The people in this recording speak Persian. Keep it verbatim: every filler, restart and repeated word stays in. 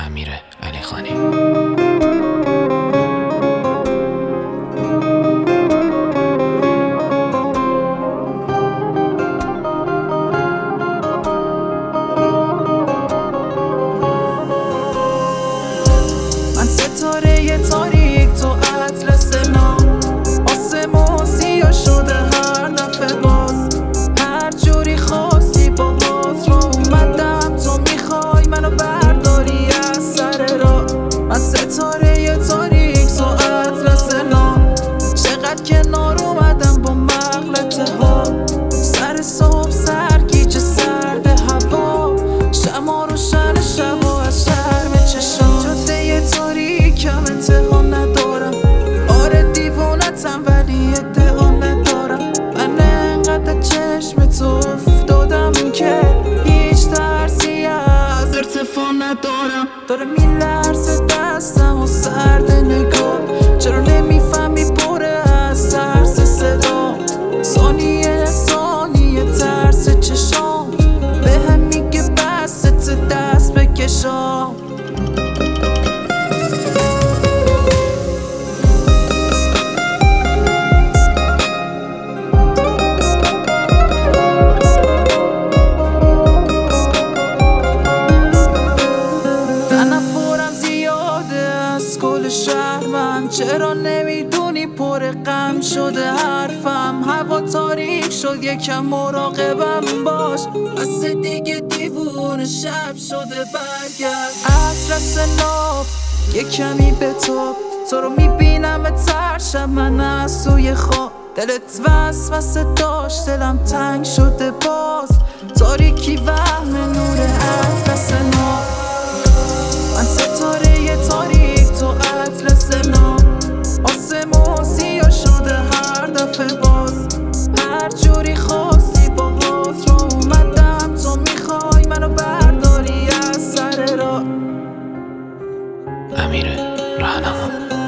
امیر علیخانی. من ستاره ی تاریک تو اطلس نام، آسمون سیاه شده هر دفعه باز. هر جوری خواستی با هات رو اومدم، تو میخوای منو برداری از سر راه. من ستاره ی تاریک تو اطلس نام، چقدر کنار اومدم با مغلطه ها. سر صبح سرگیجه سرد هوا، شما روشن شبا از شرم چشام. جاده ی تاریکم انتها ندارم، آره دیوونتم ولی ادعا ندارم. من انقدر چشم تو افتادم که هیچ ترسی از ارتفاع ندارم. داره میلرزه دستم و سرد نگاه، چرا نمیفهمی پره از ترس صدا. ثانیه ثانیه ترس چشام بهم میگه بست دست بکشام. تنفرم زیاده از کل شهر، من چرا نمیدونی پر غم شده حرفم. هوا تاریک شد یکم مراقبم باش، از دیگه دیوونه شب شده برگرد. اطلس ناب یه کمی به تو، تو رو میبینم ترشم من از توی خواب. دلت وسوسه داشت دلم تنگ شده باز، تاریکی وهم نور اطلس ناب. من ستاره ی تاریک تو اطلس نام، آسمون سیاه شده هر دفعه باز. هر جوری خواستی با هات رو اومدم، تو میخوای منو برداری از سر راه. امیر رهنما.